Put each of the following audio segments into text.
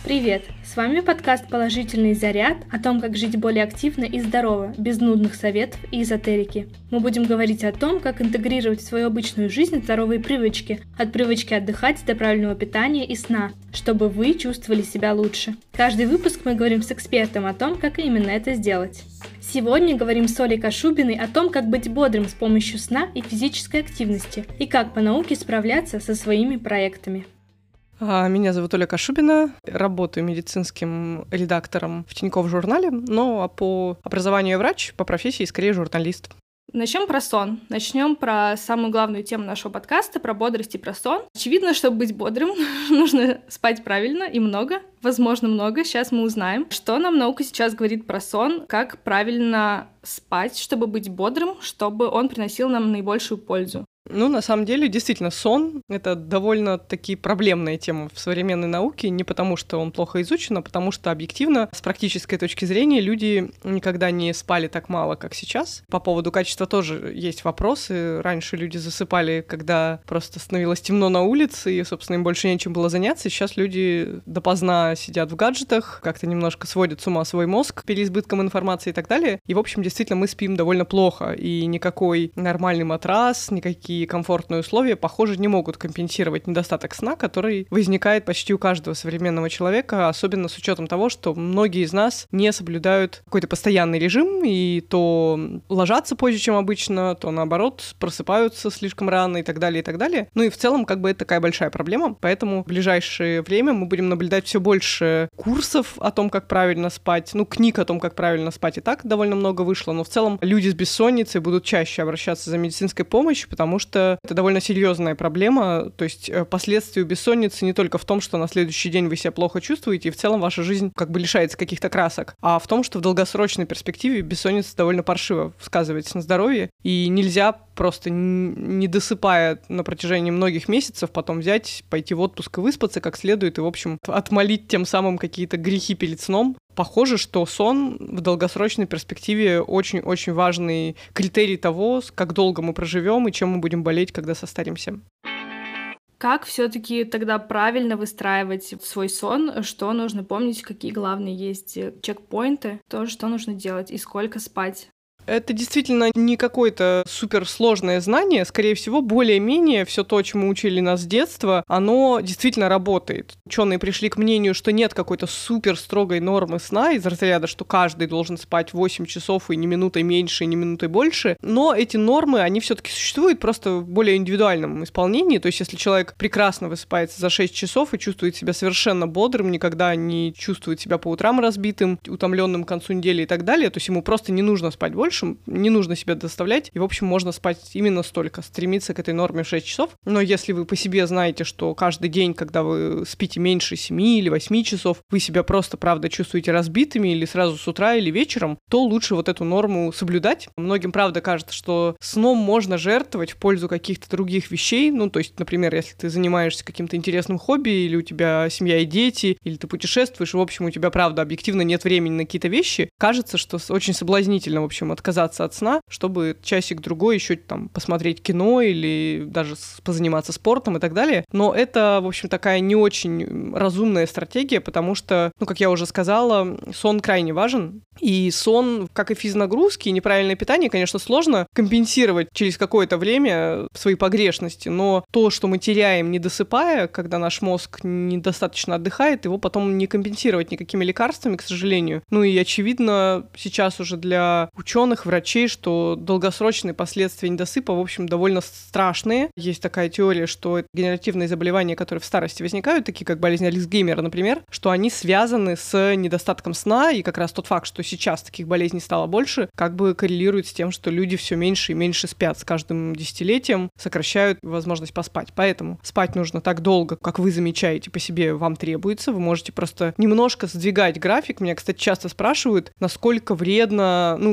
Привет! С вами подкаст «Положительный заряд» о том, как жить более активно и здорово, без нудных советов и эзотерики. Мы будем говорить о том, как интегрировать в свою обычную жизнь здоровые привычки, от привычки отдыхать до правильного питания и сна, чтобы вы чувствовали себя лучше. Каждый выпуск мы говорим с экспертом о том, как именно это сделать. Сегодня говорим с Олей Кашубиной о том, как быть бодрым с помощью сна и физической активности, и как по науке справляться со своими проектами. Меня зовут Оля Кашубина, работаю медицинским редактором в Тинькофф журнале, но по образованию я врач, по профессии скорее журналист. Начнем про сон. Начнем про самую главную тему нашего подкаста, про бодрость и про сон. Очевидно, чтобы быть бодрым, нужно спать правильно и много. Возможно, много. Сейчас мы узнаем, что нам наука сейчас говорит про сон, как правильно спать, чтобы быть бодрым, чтобы он приносил нам наибольшую пользу. На самом деле, действительно, сон — это довольно-таки проблемная тема в современной науке, не потому что он плохо изучен, а потому что объективно, с практической точки зрения, люди никогда не спали так мало, как сейчас. По поводу качества тоже есть вопросы. Раньше люди засыпали, когда просто становилось темно на улице, и, собственно, им больше нечем было заняться. Сейчас люди допоздна сидят в гаджетах, как-то немножко сводят с ума свой мозг переизбытком информации и так далее. И, в общем, действительно, мы спим довольно плохо, и никакой нормальный матрас, никакие комфортные условия, похоже, не могут компенсировать недостаток сна, который возникает почти у каждого современного человека, особенно с учетом того, что многие из нас не соблюдают какой-то постоянный режим и то ложатся позже, чем обычно, то, наоборот, просыпаются слишком рано и так далее, и так далее. И в целом, это такая большая проблема, поэтому в ближайшее время мы будем наблюдать все больше курсов о том, как правильно спать, книг о том, как правильно спать, и так довольно много вышло, но в целом люди с бессонницей будут чаще обращаться за медицинской помощью, потому что это довольно серьезная проблема, то есть последствия бессонницы не только в том, что на следующий день вы себя плохо чувствуете, и в целом ваша жизнь лишается каких-то красок, а в том, что в долгосрочной перспективе бессонница довольно паршиво сказывается на здоровье, и нельзя просто, не досыпая на протяжении многих месяцев, потом взять, пойти в отпуск и выспаться как следует, и, в общем, отмолить тем самым какие-то грехи перед сном. Похоже, что сон в долгосрочной перспективе очень-очень важный критерий того, как долго мы проживем и чем мы будем болеть, когда состаримся. Как все-таки тогда правильно выстраивать свой сон? Что нужно помнить? Какие главные есть чекпоинты? То, что нужно делать и сколько спать? Это действительно не какое-то суперсложное знание, скорее всего, более-менее все то, чему учили нас с детства, оно действительно работает. Ученые пришли к мнению, что нет какой-то супер строгой нормы сна из разряда, что каждый должен спать 8 часов и ни минутой меньше, и ни минутой больше, но эти нормы, они все-таки существуют просто в более индивидуальном исполнении, то есть если человек прекрасно высыпается за 6 часов и чувствует себя совершенно бодрым, никогда не чувствует себя по утрам разбитым, утомленным к концу недели и так далее, то есть ему просто не нужно спать больше, не нужно себя доставлять, и, в общем, можно спать именно столько, стремиться к этой норме в 6 часов. Но если вы по себе знаете, что каждый день, когда вы спите меньше 7 или 8 часов, вы себя просто, правда, чувствуете разбитыми или сразу с утра, или вечером, то лучше эту норму соблюдать. Многим, правда, кажется, что сном можно жертвовать в пользу каких-то других вещей, то есть, например, если ты занимаешься каким-то интересным хобби, или у тебя семья и дети, или ты путешествуешь, и, в общем, у тебя, правда, объективно нет времени на какие-то вещи, кажется, что очень соблазнительно, в общем, отказаться от сна, чтобы часик-другой еще посмотреть кино или даже позаниматься спортом и так далее. Но это, в общем, такая не очень разумная стратегия, потому что, как я уже сказала, сон крайне важен. И сон, как и физнагрузки, и неправильное питание, конечно, сложно компенсировать через какое-то время свои погрешности, но то, что мы теряем, не досыпая, когда наш мозг недостаточно отдыхает, его потом не компенсировать никакими лекарствами, к сожалению. И, очевидно, сейчас уже для ученых, врачей, что долгосрочные последствия недосыпа, в общем, довольно страшные. Есть такая теория, что генеративные заболевания, которые в старости возникают, такие как болезнь Альцгеймера, например, что они связаны с недостатком сна, и как раз тот факт, что сейчас таких болезней стало больше, коррелирует с тем, что люди все меньше и меньше спят с каждым десятилетием, сокращают возможность поспать. Поэтому спать нужно так долго, как вы замечаете по себе, вам требуется. Вы можете просто немножко сдвигать график. Меня, кстати, часто спрашивают, насколько вредно,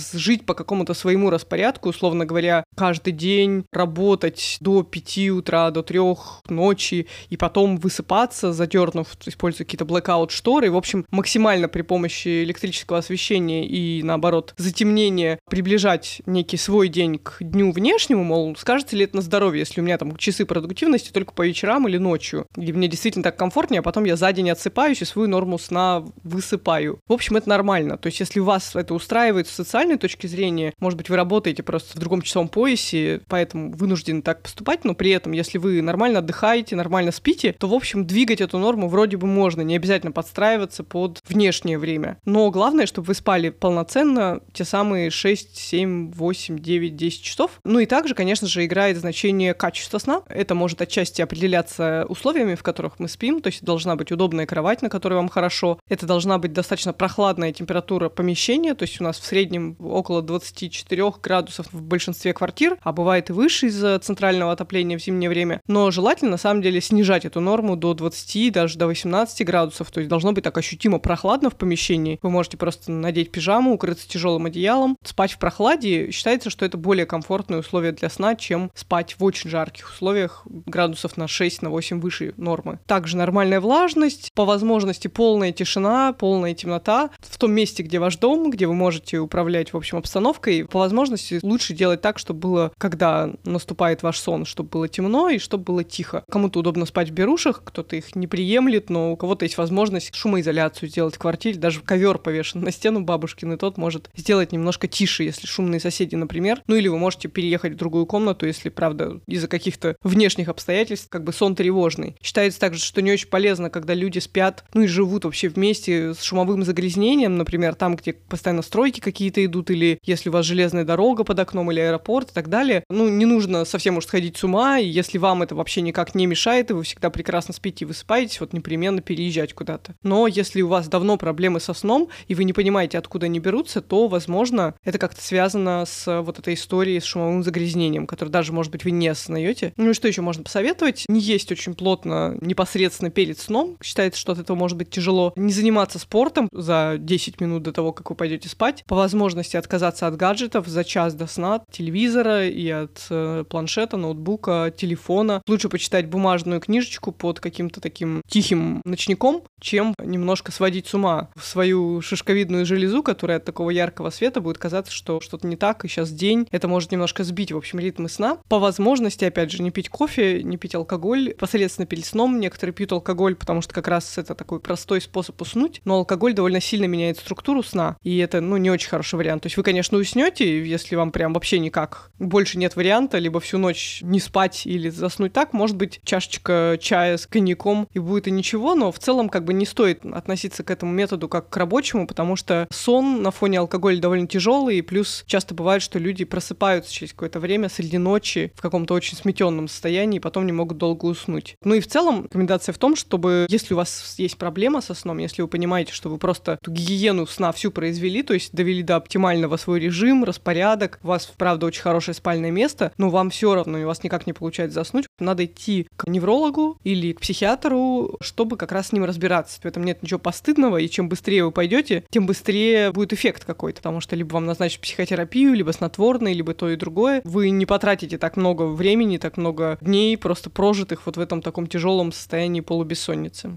жить по какому-то своему распорядку, условно говоря, каждый день работать до 5 утра, до 3 ночи, и потом высыпаться, задернув, используя какие-то blackout-шторы, в общем, максимально при помощи электрического освещения и, наоборот, затемнения приближать некий свой день к дню внешнему, мол, скажется ли это на здоровье, если у меня там часы продуктивности только по вечерам или ночью, и мне действительно так комфортнее, а потом я за день отсыпаюсь и свою норму сна высыпаю. В общем, это нормально. То есть, если вас это устраивает с социальной точки зрения, может быть, вы работаете просто в другом часовом поясе, поэтому вынуждены так поступать, но при этом, если вы нормально отдыхаете, нормально спите, то, в общем, двигать эту норму вроде бы можно, не обязательно подстраиваться под внешнее время. Но главное, чтобы вы спали полноценно те самые 6, 7, 8, 9, 10 часов. Ну и также, конечно же, играет значение качества сна. Это может отчасти определяться условиями, в которых мы спим, то есть должна быть удобная кровать, на которой вам хорошо. Это должна быть достаточно прохладная температура помещения, то есть у нас в среднем около 24 градусов в большинстве квартир, а бывает и выше из-за центрального отопления в зимнее время. Но желательно, на самом деле, снижать эту норму до 20, даже до 18 градусов, то есть должно быть так ощутимо прохладно в помещении. Вы можете просто надеть пижаму, укрыться тяжелым одеялом, спать в прохладе. Считается, что это более комфортные условия для сна, чем спать в очень жарких условиях градусов на 6, на 8 выше нормы. Также нормальная влажность, по возможности полная тишина, полная темнота в том месте, где ваш дом, где вы можете управлять, в общем, обстановкой. По возможности лучше делать так, чтобы было, когда наступает ваш сон, чтобы было темно и чтобы было тихо. Кому-то удобно спать в берушах, кто-то их не приемлет, но у кого-то есть возможность шумоизоляцию сделать в квартире, даже ковер повешен на стену бабушкин, и тот может сделать немножко тише, если шумные соседи, например. Ну или вы можете переехать в другую комнату, если, правда, из-за каких-то внешних обстоятельств, как бы сон тревожный. Считается также, что не очень полезно, когда люди спят, ну и живут вообще вместе с шумовым загрязнением, например, там, где постоянно стройки какие-то идут, или если у вас железная дорога под окном или аэропорт и так далее. Ну, не нужно совсем уж сходить с ума, и если вам это вообще никак не мешает, и вы всегда прекрасно спите и высыпаетесь, вот непременно переезжать куда-то. Но если у вас давно проблемы со сном, и вы не понимаете, откуда они берутся, то, возможно, это как-то связано с вот этой историей с шумовым загрязнением, которое даже, может быть, вы не осознаете. Ну и что еще можно посоветовать? Не есть очень плотно непосредственно перед сном. Считается, что от этого может быть тяжело. Не заниматься спортом за 10 минут до того, как вы пойдете спать. По возможности отказаться от гаджетов за час до сна, от телевизора и от планшета, ноутбука, телефона. Лучше почитать бумажную книжечку под каким-то таким тихим ночником, чем немножко сводить с ума в свою шишковидную железу, которая от такого яркого света будет казаться, что что-то не так, и сейчас день. Это может немножко сбить, в общем, ритмы сна. По возможности, опять же, не пить кофе, не пить алкоголь. Посредственно перед сном некоторые пьют алкоголь, потому что как раз это такой простой способ уснуть, но алкоголь довольно сильно меняет структуру сна, и это, ну, не очень хороший вариант. То есть вы, конечно, уснете, если вам прям вообще никак больше нет варианта, либо всю ночь не спать или заснуть так, может быть, чашечка чая с коньяком, и будет и ничего, но в целом как бы не стоит относиться к этому методу как к рабочему, потому что сон на фоне алкоголя довольно тяжелый, и плюс часто бывает, что люди просыпаются через какое-то время среди ночи в каком-то очень сметенном состоянии, и потом не могут долго уснуть. Ну и в целом рекомендация в том, чтобы, если у вас есть проблема со сном, если вы понимаете, что вы просто эту гигиену сна всю произвели, то есть довели до оптимального свой режим, распорядок, у вас, правда, очень хорошее спальное место, но вам все равно, и у вас никак не получается заснуть, надо идти к неврологу или к психиатру, чтобы как раз с ним разбираться. В этом нет ничего постыдного, и чем быстрее вы пойдете, тем быстрее будет эффект какой-то, потому что либо вам назначат психотерапию, либо снотворное, либо то и другое. Вы не потратите так много времени, так много дней, просто прожитых вот в этом таком тяжелом состоянии полубессонницы.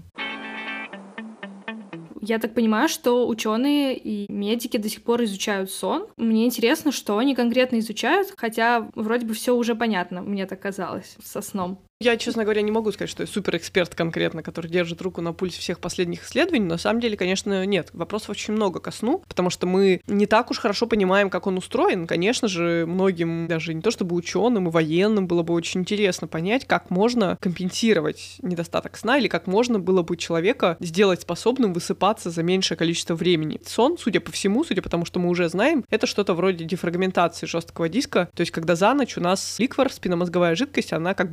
Я так понимаю, что ученые и медики до сих пор изучают сон. Мне интересно, что они конкретно изучают, хотя вроде бы все уже понятно, мне так казалось, со сном. Я, честно говоря, не могу сказать, что я суперэксперт конкретно, который держит руку на пульсе всех последних исследований. На самом деле, конечно, нет. Вопросов очень много ко сну, потому что мы не так уж хорошо понимаем, как он устроен. Конечно же, многим, даже не то чтобы ученым и военным, было бы очень интересно понять, как можно компенсировать недостаток сна или как можно было бы человека сделать способным высыпаться за меньшее количество времени. Сон, судя по всему, судя по тому, что мы уже знаем, это что-то вроде дефрагментации жесткого диска. То есть, когда за ночь у нас ликвор, спинномозговая жидкость, она как бы промывает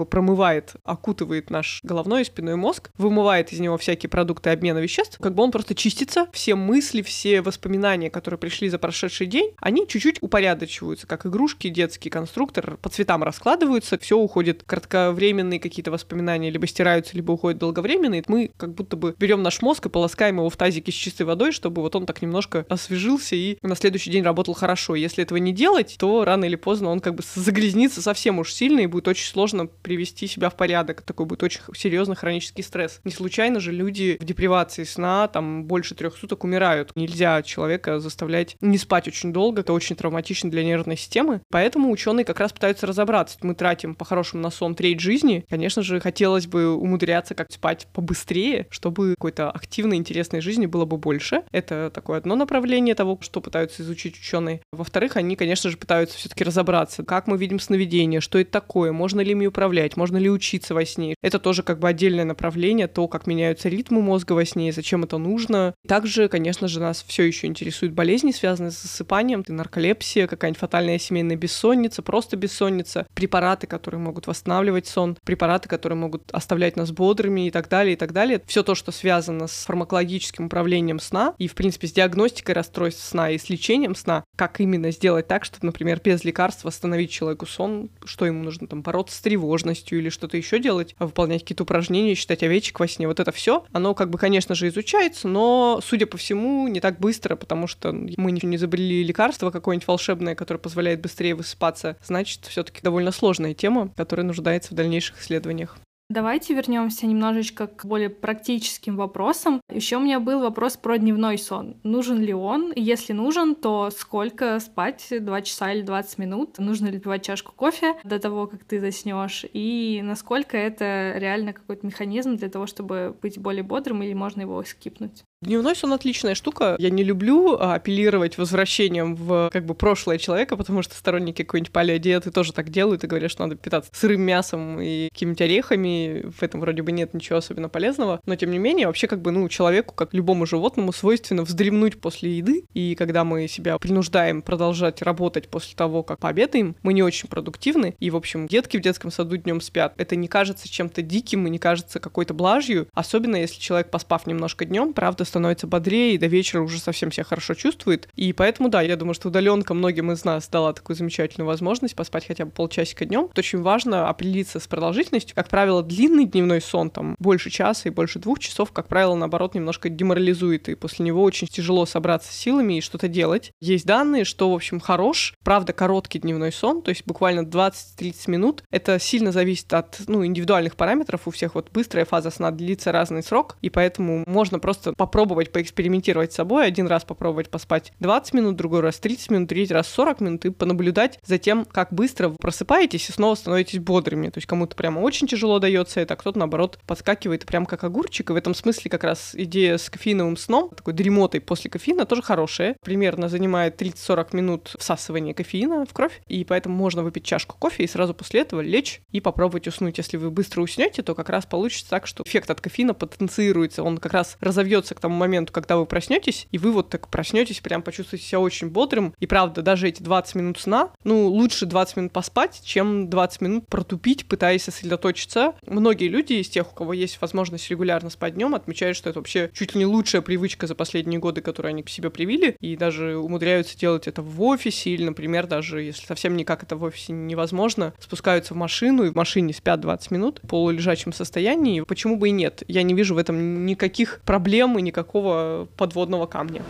накрывает, окутывает наш головной и спинной мозг, вымывает из него всякие продукты обмена веществ, как бы он просто чистится, все мысли, все воспоминания, которые пришли за прошедший день, они чуть-чуть упорядочиваются, как игрушки, детский конструктор, по цветам раскладываются, все уходит, кратковременные какие-то воспоминания либо стираются, либо уходят долговременные. Мы как будто бы берем наш мозг и полоскаем его в тазике с чистой водой, чтобы вот он так немножко освежился и на следующий день работал хорошо. Если этого не делать, то рано или поздно он как бы загрязнится совсем уж сильно, и будет очень сложно привести себя в порядок. Такой будет очень серьезный хронический стресс. Не случайно же люди в депривации сна там больше 3 суток умирают. Нельзя человека заставлять не спать очень долго, это очень травматично для нервной системы. Поэтому ученые как раз пытаются разобраться. Мы тратим по-хорошему на сон треть жизни. Конечно же, хотелось бы умудряться как спать побыстрее, чтобы какой-то активной, интересной жизни было бы больше. Это такое одно направление того, что пытаются изучить ученые. Во-вторых, они, конечно же, пытаются все-таки разобраться, как мы видим сновидение, что это такое, можно ли ими управлять, можно ли учиться во сне. Это тоже как бы отдельное направление, то, как меняются ритмы мозга во сне и зачем это нужно. Также, конечно же, нас все еще интересуют болезни, связанные с засыпанием, нарколепсия, какая-нибудь фатальная семейная бессонница, просто бессонница, препараты, которые могут восстанавливать сон, препараты, которые могут оставлять нас бодрыми и так далее, и так далее. Все то, что связано с фармакологическим управлением сна и, в принципе, с диагностикой расстройств сна и с лечением сна, как именно сделать так, чтобы, например, без лекарств восстановить человеку сон, что ему нужно там бороться с тревожностью или что-то еще делать, выполнять какие-то упражнения, считать овечек во сне. Вот это все, оно как бы, конечно же, изучается, но, судя по всему, не так быстро, потому что мы не изобрели лекарство какое-нибудь волшебное, которое позволяет быстрее высыпаться. Значит, все-таки довольно сложная тема, которая нуждается в дальнейших исследованиях. Давайте вернемся немножечко к более практическим вопросам. Еще у меня был вопрос про дневной сон. Нужен ли он? И если нужен, то сколько спать? 2 часа или 20 минут? Нужно ли пивать чашку кофе до того, как ты заснешь? И насколько это реально какой-то механизм для того, чтобы быть более бодрым, или можно его скипнуть? Дневной сон — отличная штука. Я не люблю апеллировать возвращением в как бы прошлое человека, потому что сторонники какой-нибудь палеодиеты тоже так делают и говорят, что надо питаться сырым мясом и какими-то орехами. В этом вроде бы нет ничего особенно полезного. Но, тем не менее, вообще как бы, человеку, как любому животному, свойственно вздремнуть после еды. И когда мы себя принуждаем продолжать работать после того, как пообедаем, мы не очень продуктивны. И, в общем, детки в детском саду днем спят. Это не кажется чем-то диким и не кажется какой-то блажью. Особенно, если человек, поспав немножко днем, правда, становится бодрее и до вечера уже совсем себя хорошо чувствует. И поэтому, да, я думаю, что удаленка многим из нас дала такую замечательную возможность поспать хотя бы полчасика днем. Это очень важно определиться с продолжительностью. Как правило, длинный дневной сон, там, больше часа и больше 2 часов, как правило, наоборот, немножко деморализует, и после него очень тяжело собраться силами и что-то делать. Есть данные, что, в общем, хорош, правда, короткий дневной сон, то есть буквально 20-30 минут. Это сильно зависит от, индивидуальных параметров. У всех вот быстрая фаза сна длится разный срок, и поэтому можно просто попробовать поэкспериментировать с собой, один раз попробовать поспать 20 минут, другой раз 30 минут, третий раз 40 минут и понаблюдать за тем, как быстро вы просыпаетесь и снова становитесь бодрыми. То есть кому-то прямо очень тяжело дается это, а кто-то, наоборот, подскакивает прям как огурчик. И в этом смысле как раз идея с кофеиновым сном, такой дремотой после кофеина, тоже хорошая. Примерно занимает 30-40 минут всасывания кофеина в кровь, и поэтому можно выпить чашку кофе и сразу после этого лечь и попробовать уснуть. Если вы быстро уснете, то как раз получится так, что эффект от кофеина потенцируется, он как раз разовьется к тому моменту, когда вы проснетесь, и вы вот так проснетесь, прям почувствуете себя очень бодрым. И правда, даже эти 20 минут сна, лучше 20 минут поспать, чем 20 минут протупить, пытаясь сосредоточиться. Многие люди из тех, у кого есть возможность регулярно спать днем, отмечают, что это вообще чуть ли не лучшая привычка за последние годы, которую они к себе привили, и даже умудряются делать это в офисе, или, например, даже если совсем никак это в офисе невозможно, спускаются в машину и в машине спят 20 минут в полулежачем состоянии. Почему бы и нет? Я не вижу в этом никаких проблем и никакого подводного камня.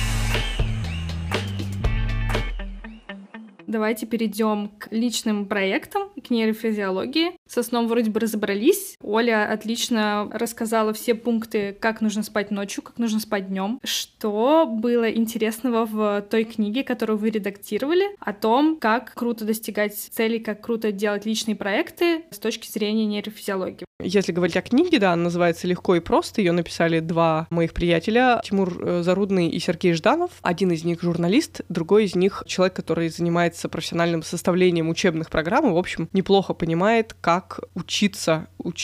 Давайте перейдем к личным проектам, к нейрофизиологии. Со сном вроде бы разобрались. Оля отлично рассказала все пункты, как нужно спать ночью, как нужно спать днем. Что было интересного в той книге, которую вы редактировали, о том, как круто достигать целей, как круто делать личные проекты с точки зрения нейрофизиологии? Если говорить о книге, да, она называется «Легко и просто». Ее написали 2 моих приятеля, Тимур Зарудный и Сергей Жданов. Один из них журналист, другой из них человек, который занимается занимается профессиональным составлением учебных программ и, в общем, неплохо понимает, как учиться,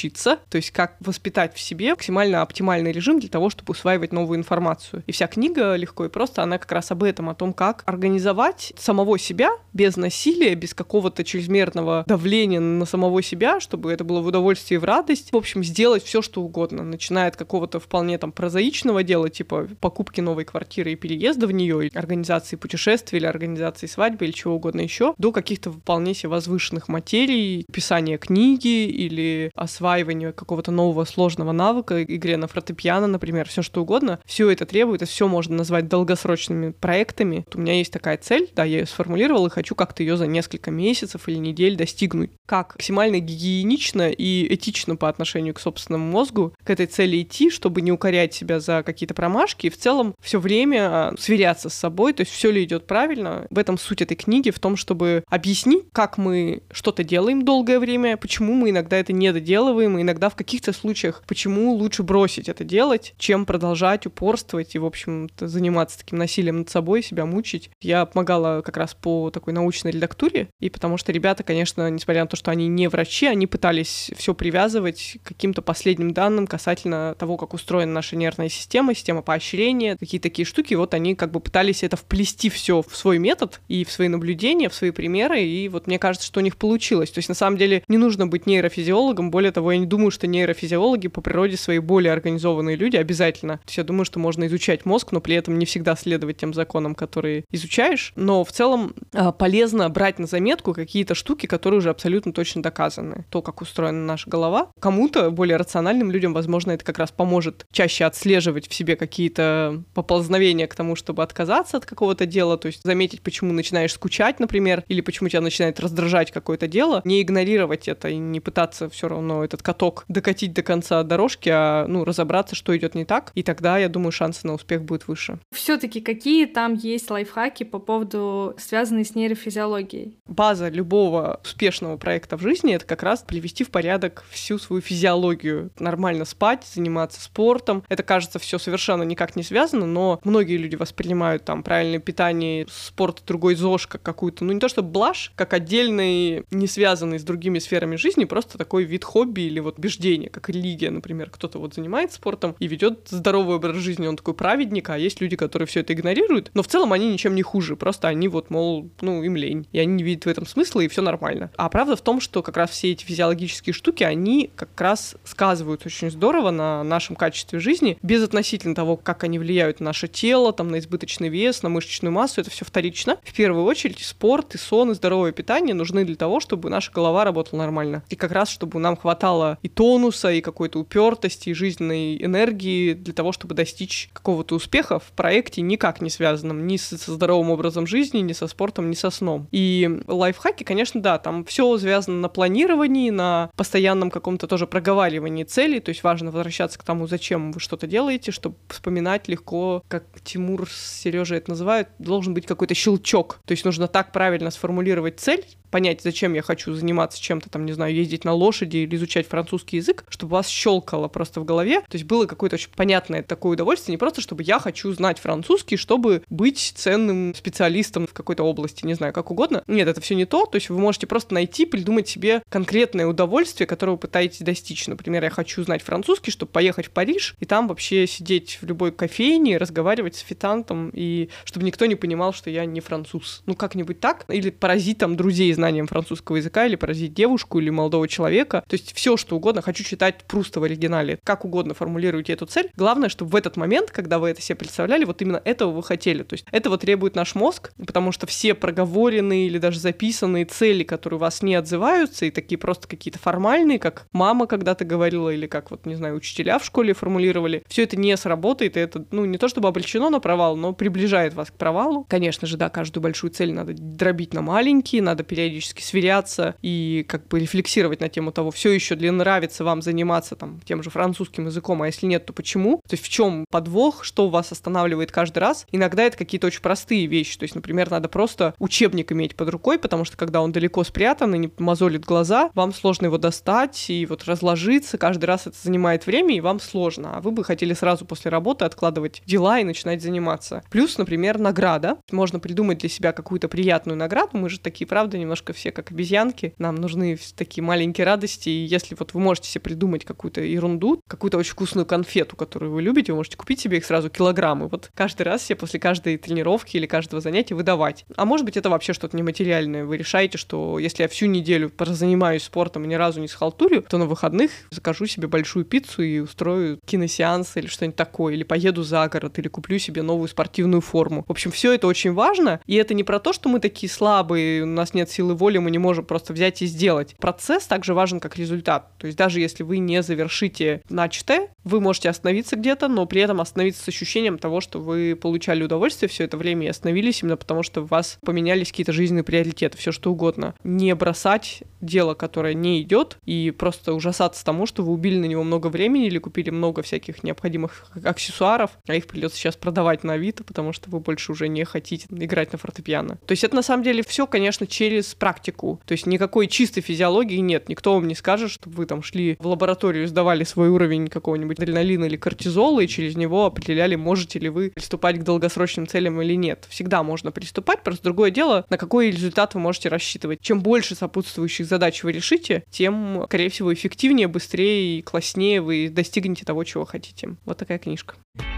то есть как воспитать в себе максимально оптимальный режим для того, чтобы усваивать новую информацию. И вся книга «Легко и просто», она как раз об этом, о том, как организовать самого себя без насилия, без какого-то чрезмерного давления на самого себя, чтобы это было в удовольствие и в радость. В общем, сделать все, что угодно, начиная от какого-то вполне там прозаичного дела, типа покупки новой квартиры и переезда в нее, организации путешествий или организации свадьбы или чего угодно еще, до каких-то вполне себе возвышенных материй, писания книги или осваивания какого-то нового сложного навыка, игре на фортепиано, например, все что угодно. Все это требует, и все можно назвать долгосрочными проектами. Вот у меня есть такая цель, да, я ее сформулировала и хочу как-то ее за несколько месяцев или недель достигнуть. Как максимально гигиенично и этично по отношению к собственному мозгу к этой цели идти, чтобы не укорять себя за какие-то промашки и в целом все время сверяться с собой, то есть все ли идет правильно. В этом суть этой книги, в том, чтобы объяснить, как мы что-то делаем долгое время, почему мы иногда это не доделываем, и иногда в каких-то случаях, почему лучше бросить это делать, чем продолжать упорствовать и, в общем-то, заниматься таким насилием над собой, себя мучить. Я помогала как раз по такой научной редактуре, и потому что ребята, конечно, несмотря на то, что они не врачи, они пытались все привязывать к каким-то последним данным касательно того, как устроена наша нервная система поощрения, какие такие штуки. Вот они как бы пытались это вплести все в свой метод и в свои наблюдения, в свои примеры, и вот мне кажется, что у них получилось. То есть на самом деле не нужно быть нейрофизиологом, более того, я не думаю, что нейрофизиологи по природе свои более организованные люди обязательно. То есть я думаю, что можно изучать мозг, но при этом не всегда следовать тем законам, которые изучаешь, но в целом полезно брать на заметку какие-то штуки, которые уже абсолютно точно доказаны. То, как устроена наша голова. Кому-то, более рациональным людям, возможно, это как раз поможет чаще отслеживать в себе какие-то поползновения к тому, чтобы отказаться от какого-то дела, то есть заметить, почему начинаешь скучать, например, или почему тебя начинает раздражать какое-то дело, не игнорировать это и не пытаться все равно этот каток докатить до конца дорожки, а разобраться, что идет не так, и тогда, я думаю, шансы на успех будут выше. Все-таки какие там есть лайфхаки по поводу, связанные с нейрофизиологией? База любого успешного проекта в жизни — это как раз привести в порядок всю свою физиологию. Нормально спать, заниматься спортом. Это, кажется, все совершенно никак не связано, но многие люди воспринимают там правильное питание, спорт, другой ЗОЖ как какую-то, не то что блажь, как отдельный, не связанный с другими сферами жизни, просто такой вид хобби или убеждение, как религия, например. Кто-то занимается спортом и ведет здоровый образ жизни, он такой праведник, а есть люди, которые все это игнорируют, но в целом они ничем не хуже, просто они мол, им лень, и они не видят в этом смысла, и все нормально. А правда в том, что как раз все эти физиологические штуки, они как раз сказываются очень здорово на нашем качестве жизни, безотносительно того, как они влияют на наше тело, на избыточный вес, на мышечную массу, это все вторично. В первую очередь спорт, и сон, и здоровое питание нужны для того, чтобы наша голова работала нормально. И как раз, чтобы нам хватало и тонуса, и какой-то упертости, и жизненной энергии для того, чтобы достичь какого-то успеха в проекте, никак не связанном ни со здоровым образом жизни, ни со спортом, ни со сном. И лайфхаки, конечно, да, там все связано на планировании, на постоянном каком-то тоже проговаривании целей, то есть важно возвращаться к тому, зачем вы что-то делаете, чтобы вспоминать легко, как Тимур с Сережей это называют, должен быть какой-то щелчок, то есть нужно так правильно сформулировать цель, понять, зачем я хочу заниматься чем-то, ездить на лошади или изучать французский язык, чтобы вас щелкало просто в голове. То есть было какое-то очень понятное такое удовольствие, не просто, чтобы я хочу знать французский, чтобы быть ценным специалистом в какой-то области, не знаю, как угодно. Нет, это все не то. То есть вы можете просто найти, придумать себе конкретное удовольствие, которое вы пытаетесь достичь. Например, я хочу знать французский, чтобы поехать в Париж, и там вообще сидеть в любой кофейне, разговаривать с официантом, и чтобы никто не понимал, что я не француз. Как-нибудь так. Или поразить друзей знанием французского языка, или поразить девушку, или молодого человека. То есть все что угодно. Хочу читать Пруста в оригинале. Как угодно формулируйте эту цель. Главное, чтобы в этот момент, когда вы это себе представляли, именно этого вы хотели. То есть этого требует наш мозг, потому что все проговоренные или даже записанные цели, которые у вас не отзываются, и такие просто какие-то формальные, как мама когда-то говорила, или как, учителя в школе формулировали, все это не сработает, и это, не то чтобы обречено на провал, но приближает вас к провалу. Конечно же, да, каждую большую цель надо дробить на маленькие, надо периодически сверяться и рефлексировать на тему того, все еще ли нравится вам заниматься тем же французским языком, а если нет, то почему? То есть в чем подвох, что вас останавливает каждый раз? Иногда это какие-то очень простые вещи, то есть, например, надо просто учебник иметь под рукой, потому что когда он далеко спрятан и не мозолит глаза, вам сложно его достать и разложиться, каждый раз это занимает время, и вам сложно, а вы бы хотели сразу после работы откладывать дела и начинать заниматься. Плюс, например, награда. Можно придумать для себя какую-то приятную приятную награду. Мы же такие, правда, немножко все как обезьянки. Нам нужны такие маленькие радости. И если вот вы можете себе придумать какую-то ерунду, какую-то очень вкусную конфету, которую вы любите, вы можете купить себе их сразу килограммы. Вот каждый раз себе после каждой тренировки или каждого занятия выдавать. А может быть, это вообще что-то нематериальное. Вы решаете, что если я всю неделю занимаюсь спортом и ни разу не схалтурю, то на выходных закажу себе большую пиццу и устрою киносеанс или что-нибудь такое, или поеду за город, или куплю себе новую спортивную форму. В общем, все это очень важно, и это не про то, что мы такие слабые, у нас нет силы воли, мы не можем просто взять и сделать. Процесс также важен, как результат. То есть даже если вы не завершите начатое, вы можете остановиться где-то, но при этом остановиться с ощущением того, что вы получали удовольствие все это время и остановились именно потому, что у вас поменялись какие-то жизненные приоритеты, все что угодно. Не бросать дело, которое не идет, и просто ужасаться тому, что вы убили на него много времени или купили много всяких необходимых аксессуаров, а их придется сейчас продавать на Авито, потому что вы больше уже не хотите играть на фортепиано. То есть это на самом деле все, конечно, через практику. То есть никакой чистой физиологии нет. Никто вам не скажет, что вы там шли в лабораторию, сдавали свой уровень какого-нибудь адреналина или кортизола, и через него определяли, можете ли вы приступать к долгосрочным целям или нет. Всегда можно приступать, просто другое дело, на какой результат вы можете рассчитывать. Чем больше сопутствующих задач вы решите, тем, скорее всего, эффективнее, быстрее и класснее вы достигнете того, чего хотите. Вот такая книжка.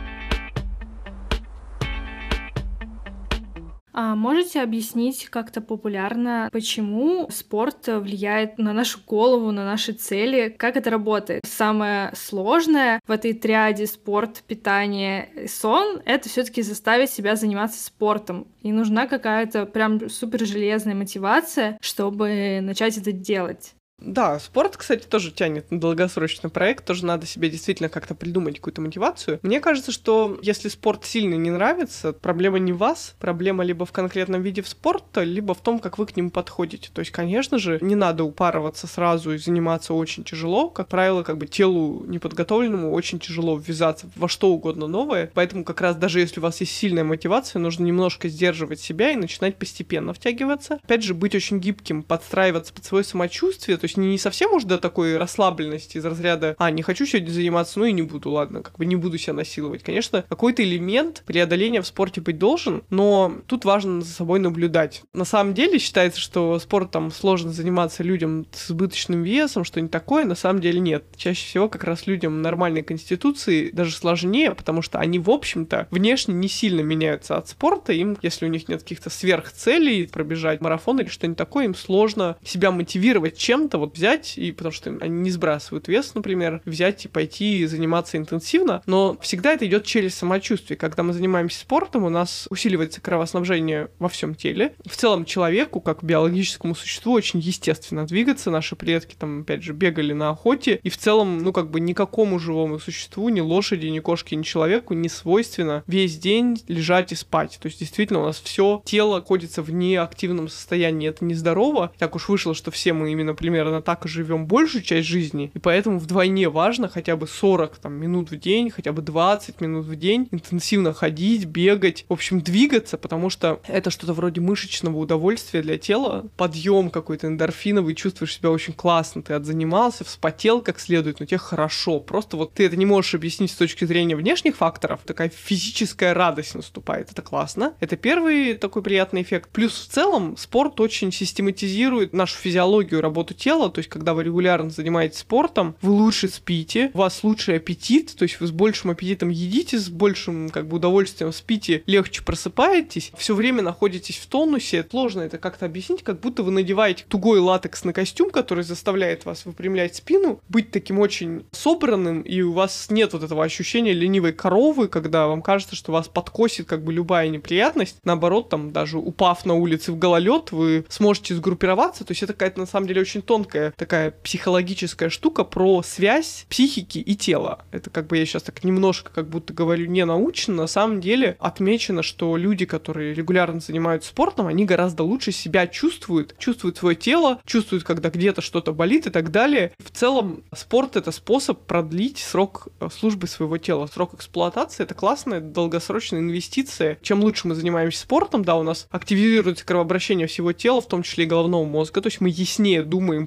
А можете объяснить как-то популярно, почему спорт влияет на нашу голову, на наши цели? Как это работает? Самое сложное в этой триаде спорт, питание, сон — это все-таки заставить себя заниматься спортом. И нужна какая-то прям супер железная мотивация, чтобы начать это делать. Да, спорт, кстати, тоже тянет на долгосрочный проект, тоже надо себе действительно как-то придумать какую-то мотивацию. Мне кажется, что если спорт сильно не нравится, проблема не в вас, проблема либо в конкретном виде спорта, либо в том, как вы к нему подходите. То есть, конечно же, не надо упарываться сразу и заниматься очень тяжело. Как правило, как бы телу неподготовленному очень тяжело ввязаться во что угодно новое, поэтому как раз даже если у вас есть сильная мотивация, нужно немножко сдерживать себя и начинать постепенно втягиваться. Опять же, быть очень гибким, подстраиваться под свое самочувствие, то есть не совсем уж до такой расслабленности из разряда не хочу сегодня заниматься, ну и не буду, ладно, как бы не буду себя насиловать. Конечно, какой-то элемент преодоления в спорте быть должен, но тут важно за собой наблюдать. На самом деле считается, что спортом сложно заниматься людям с избыточным весом, что-нибудь такое, на самом деле нет. Чаще всего как раз людям нормальной конституции даже сложнее, потому что они, в общем-то, внешне не сильно меняются от спорта, им, если у них нет каких-то сверхцелей, пробежать марафон или что-нибудь такое, им сложно себя мотивировать чем-то, вот взять, и потому что они не сбрасывают вес, например, взять и пойти заниматься интенсивно, но всегда это идет через самочувствие. Когда мы занимаемся спортом, у нас усиливается кровоснабжение во всем теле. В целом человеку, как биологическому существу, очень естественно двигаться. Наши предки там, опять же, бегали на охоте, и в целом, ну, как бы никакому живому существу, ни лошади, ни кошке, ни человеку не свойственно весь день лежать и спать. То есть, действительно, у нас все тело находится в неактивном состоянии. Это нездорово. Так уж вышло, что все мы именно примерно так и живем большую часть жизни, и поэтому вдвойне важно хотя бы 40 минут в день, хотя бы 20 минут в день интенсивно ходить, бегать, в общем, двигаться, потому что это что-то вроде мышечного удовольствия для тела, подъем какой-то эндорфиновый, чувствуешь себя очень классно, ты отзанимался, вспотел как следует, но тебе хорошо, просто вот ты это не можешь объяснить с точки зрения внешних факторов, такая физическая радость наступает, это классно, это первый такой приятный эффект, плюс в целом спорт очень систематизирует нашу физиологию, работу тела, то есть когда вы регулярно занимаетесь спортом, вы лучше спите, у вас лучший аппетит, то есть вы с большим аппетитом едите, с большим как бы удовольствием спите, легче просыпаетесь, все время находитесь в тонусе. Сложно это как-то объяснить, как будто вы надеваете тугой латексный костюм, который заставляет вас выпрямлять спину, быть таким очень собранным, и у вас нет вот этого ощущения ленивой коровы, когда вам кажется, что вас подкосит как бы любая неприятность. Наоборот, там даже упав на улице в гололед, вы сможете сгруппироваться, то есть это какая-то на самом деле очень тонкая такая психологическая штука про связь психики и тела. Это как бы я сейчас так немножко как будто говорю не научно, на самом деле отмечено, что люди, которые регулярно занимаются спортом, они гораздо лучше себя чувствуют свое тело, чувствуют, когда где-то что-то болит и так далее. В целом спорт — это способ продлить срок службы своего тела, срок эксплуатации. Это классная долгосрочная инвестиция. Чем лучше мы занимаемся спортом, да, у нас активизируется кровообращение всего тела, в том числе и головного мозга, то есть мы яснее думаем,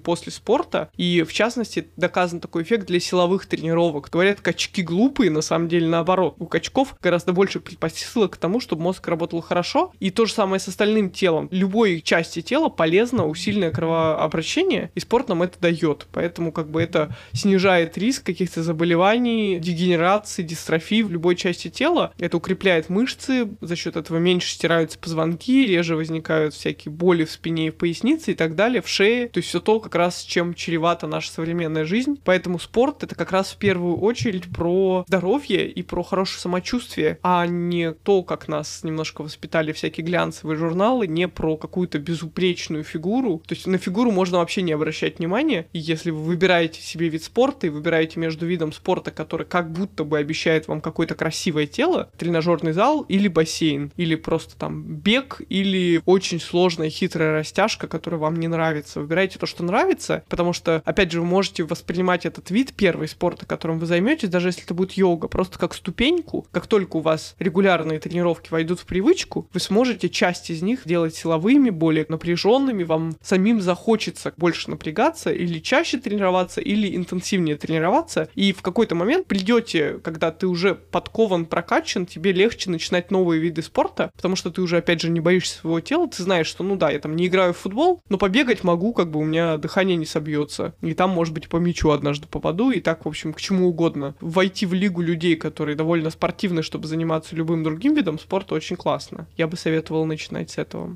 после спорта, и в частности доказан такой эффект для силовых тренировок. Говорят, качки глупые, на самом деле наоборот. У качков гораздо больше предпосылок к тому, чтобы мозг работал хорошо, и то же самое с остальным телом. Любой части тела полезно усиленное кровообращение, и спорт нам это дает. Поэтому это снижает риск каких-то заболеваний, дегенерации, дистрофии в любой части тела. Это укрепляет мышцы, за счет этого меньше стираются позвонки, реже возникают всякие боли в спине и в пояснице и так далее, в шее. То есть все то, как раз, чем чревата наша современная жизнь. Поэтому спорт — это как раз в первую очередь про здоровье и про хорошее самочувствие, а не то, как нас немножко воспитали всякие глянцевые журналы, не про какую-то безупречную фигуру. То есть на фигуру можно вообще не обращать внимания. И если вы выбираете себе вид спорта и выбираете между видом спорта, который как будто бы обещает вам какое-то красивое тело, тренажерный зал или бассейн, или просто там бег, или очень сложная хитрая растяжка, которая вам не нравится. Выбирайте то, что нравится, потому что, опять же, вы можете воспринимать этот вид, первый спорта, которым вы займетесь, даже если это будет йога, просто как ступеньку. Как только у вас регулярные тренировки войдут в привычку, вы сможете часть из них делать силовыми, более напряженными, вам самим захочется больше напрягаться или чаще тренироваться, или интенсивнее тренироваться, и в какой-то момент придете, когда ты уже подкован, прокачан, тебе легче начинать новые виды спорта, потому что ты уже, опять же, не боишься своего тела, ты знаешь, что, я там не играю в футбол, но побегать могу, у меня дыхание не собьется, и там, может быть, по мячу однажды попаду, и так, в общем, к чему угодно. Войти в лигу людей, которые довольно спортивны, чтобы заниматься любым другим видом спорта, очень классно. Я бы советовал начинать с этого.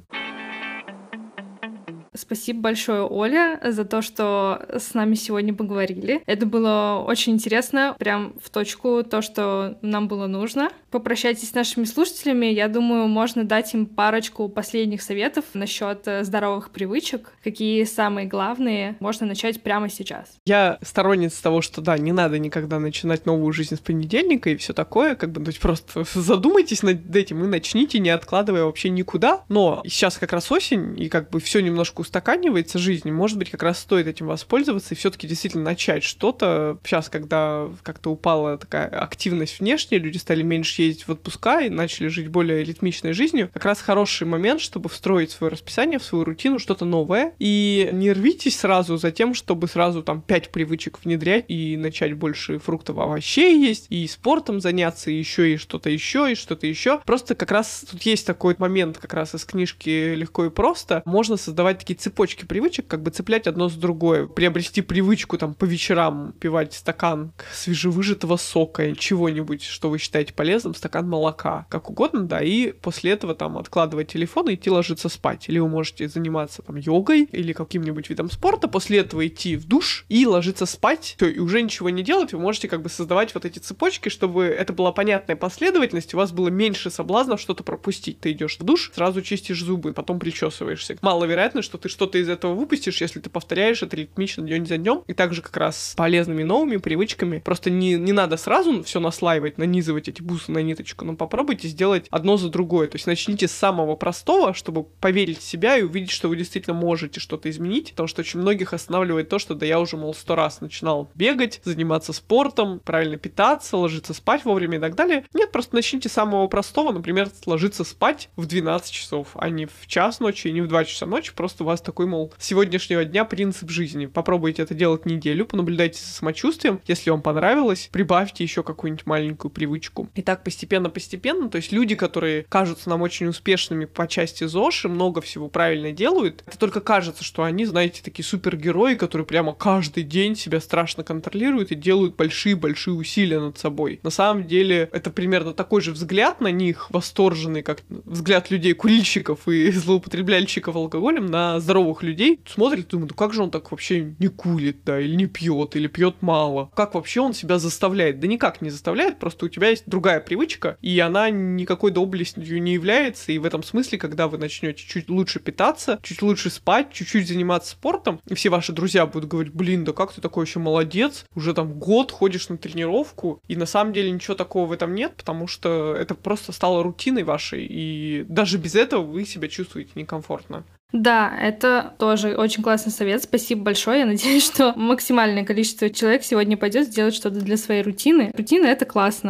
Спасибо большое, Оля, за то, что с нами сегодня поговорили. Это было очень интересно, прям в точку то, что нам было нужно. Попрощайтесь с нашими слушателями. Я думаю, можно дать им парочку последних советов насчет здоровых привычек. Какие самые главные можно начать прямо сейчас. Я сторонниц того, что не надо никогда начинать новую жизнь с понедельника и все такое. То есть просто задумайтесь над этим и начните, не откладывая вообще никуда. Но сейчас как раз осень, и все немножко устаканивается жизнь. Может быть, как раз стоит этим воспользоваться и все-таки действительно начать что-то. Сейчас, когда как-то упала такая активность внешняя, люди стали меньше ездить в отпуска и начали жить более ритмичной жизнью, как раз хороший момент, чтобы встроить в свое расписание, в свою рутину что-то новое. И не рвитесь сразу за тем, чтобы сразу 5 привычек внедрять и начать больше фруктов, овощей есть, и спортом заняться, и еще, и что-то еще, и что-то еще. Просто как раз тут есть такой момент как раз из книжки «Легко и просто». Можно создавать такие цепочки привычек, цеплять одно с другое. Приобрести привычку по вечерам пивать стакан свежевыжатого сока, чего-нибудь, что вы считаете полезным, стакан молока, как угодно, и после этого откладывать телефон и идти ложиться спать. Или вы можете заниматься йогой или каким-нибудь видом спорта, после этого идти в душ и ложиться спать. Всё, и уже ничего не делать, вы можете создавать вот эти цепочки, чтобы это была понятная последовательность, у вас было меньше соблазнов что-то пропустить. Ты идешь в душ, сразу чистишь зубы, потом причесываешься. Маловероятно, что ты что-то из этого выпустишь, если ты повторяешь это ритмично день за днем. И также как раз с полезными новыми привычками. Просто не надо сразу все наслаивать, нанизывать эти бусы на ниточку, но попробуйте сделать одно за другое. То есть начните с самого простого, чтобы поверить в себя и увидеть, что вы действительно можете что-то изменить, потому что очень многих останавливает то, что я уже, 100 раз начинал бегать, заниматься спортом, правильно питаться, ложиться спать вовремя и так далее. Нет, просто начните с самого простого, например, ложиться спать в 12 часов, а не в час ночи и не в 2 часа ночи, просто у вас такой, с сегодняшнего дня принцип жизни. Попробуйте это делать неделю, понаблюдайте за самочувствием, если вам понравилось, прибавьте еще какую-нибудь маленькую привычку. И так постепенно, то есть люди, которые кажутся нам очень успешными по части ЗОЖ и много всего правильно делают, это только кажется, что они, знаете, такие супергерои, которые прямо каждый день себя страшно контролируют и делают большие-большие усилия над собой. На самом деле, это примерно такой же взгляд на них, восторженный, как взгляд людей-курильщиков и злоупотребляльщиков алкоголем на здоровых людей. Смотрит, думает, как же он так вообще не курит, или не пьет, или пьет мало. Как вообще он себя заставляет? Да никак не заставляет, просто у тебя есть другая привычка, и она никакой доблестью не является, и в этом смысле, когда вы начнете чуть лучше питаться, чуть лучше спать, чуть-чуть заниматься спортом, и все ваши друзья будут говорить, да как ты такой еще молодец, уже год ходишь на тренировку, и на самом деле ничего такого в этом нет, потому что это просто стало рутиной вашей, и даже без этого вы себя чувствуете некомфортно. Да, это тоже очень классный совет. Спасибо большое. Я надеюсь, что максимальное количество человек сегодня пойдет сделать что-то для своей рутины. Рутина — это классно.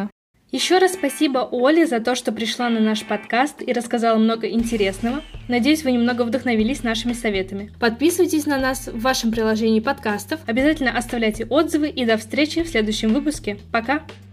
Еще раз спасибо Оле за то, что пришла на наш подкаст и рассказала много интересного. Надеюсь, вы немного вдохновились нашими советами. Подписывайтесь на нас в вашем приложении подкастов, обязательно оставляйте отзывы и до встречи в следующем выпуске. Пока!